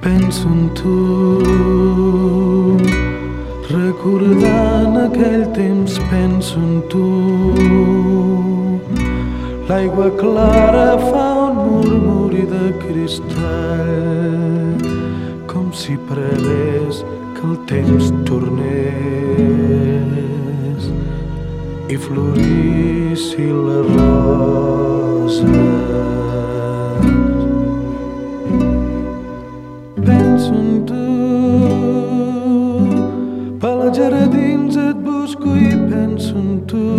Penso en tu, recordant aquell temps penso en tu. L'aigua clara fa un murmuri de cristall, com si pregués que el temps tornés i florissi les roses. Penso en tu, pels jardins et busco i penso en tu.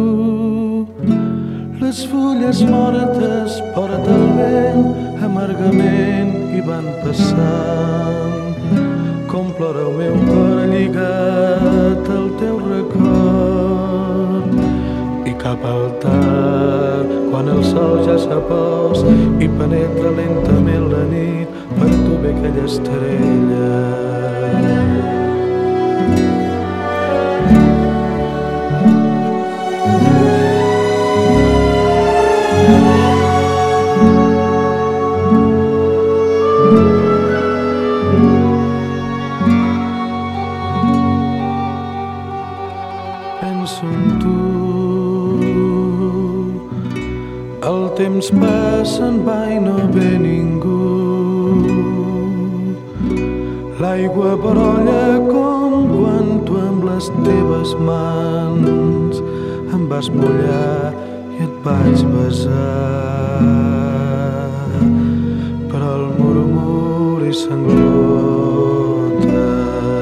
Les fulles mortes porta el vent amargament i van passant, com plora el meu cor lligat al teu record. I cap al tard, quan el sol ja s'ha post i penetra lentament la nit, per tu ve aquella estrella. Penso en tu, el temps passa, en va i no ve ningú. L'aigua brolla com quan tu amb les teves mans em vas mullar i et vaig besar, però el murmuri s'englota.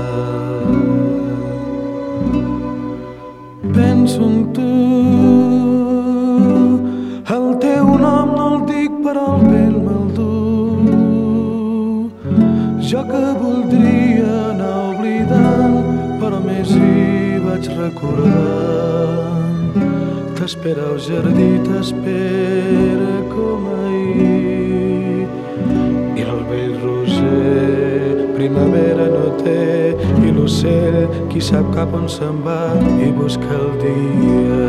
Penso en tu, el teu nom no el dic però el vent me'l du. Jo que voldria anar oblidant, però més hi vaig recordant. T'espera al jardí, t'espera com ahir, i el vell roser primavera no té, i l'ocell qui sap cap on se'n va i busca el dia.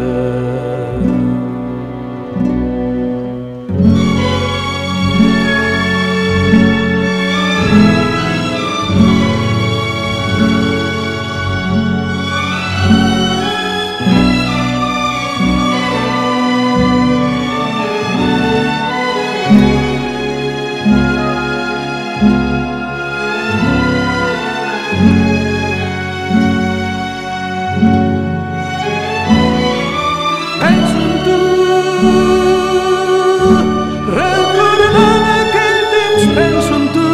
Recordant aquell temps penso en tu.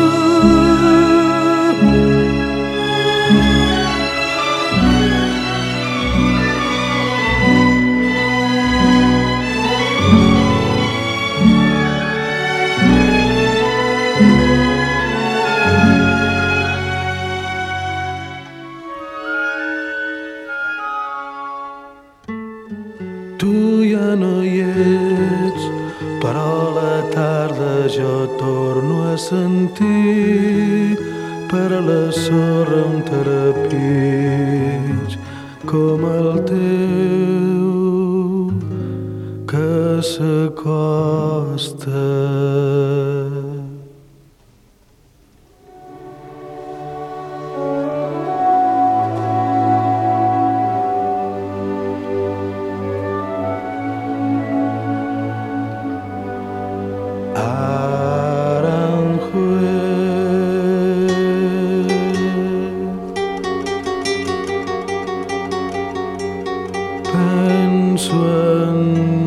Tu ja no hi ets, però la tarda jo torno a sentir per la sorra un terapig com el teu que s'acosta. Penso en